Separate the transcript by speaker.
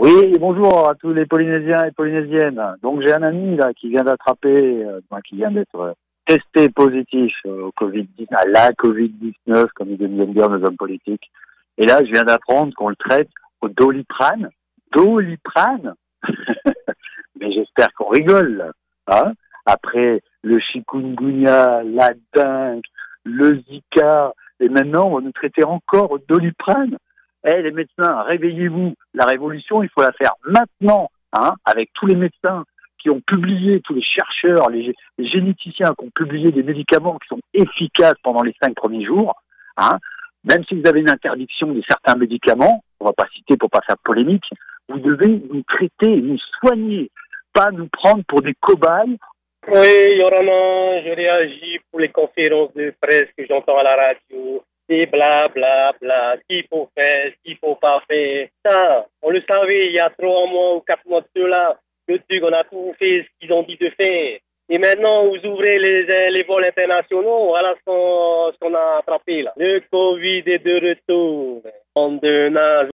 Speaker 1: Oui, bonjour à tous les Polynésiens et Polynésiennes. Donc j'ai un ami là qui vient d'attraper, qui vient d'être testé positif au Covid-19, à la Covid-19, comme ils aiment dire nos hommes politiques. Et là, je viens d'apprendre qu'on le traite au Doliprane. Doliprane. Mais j'espère qu'on rigole, là. Hein, après le chikungunya, la dengue, le Zika, et maintenant on va nous traiter encore au Doliprane. Eh, les médecins, réveillez-vous. La révolution, il faut la faire maintenant, hein, avec tous les médecins qui ont publié, tous les chercheurs, les généticiens qui ont publié des médicaments qui sont efficaces pendant les 5 premiers jours, hein. Même si vous avez une interdiction de certains médicaments, on va pas citer pour pas faire polémique, vous devez nous traiter, nous soigner, pas nous prendre pour des cobayes.
Speaker 2: Oui, Yorana, je réagis pour les conférences de presse que j'entends à la radio. Et bla bla bla, ce qu'il faut faire, ce qu'il faut pas faire. Ça, on le savait il y a 3 mois ou 4 mois de cela. Le truc, on a tout fait ce qu'ils ont dit de faire. Et maintenant, vous ouvrez les vols internationaux, voilà ce qu'on a attrapé là. Le Covid est de retour. En deux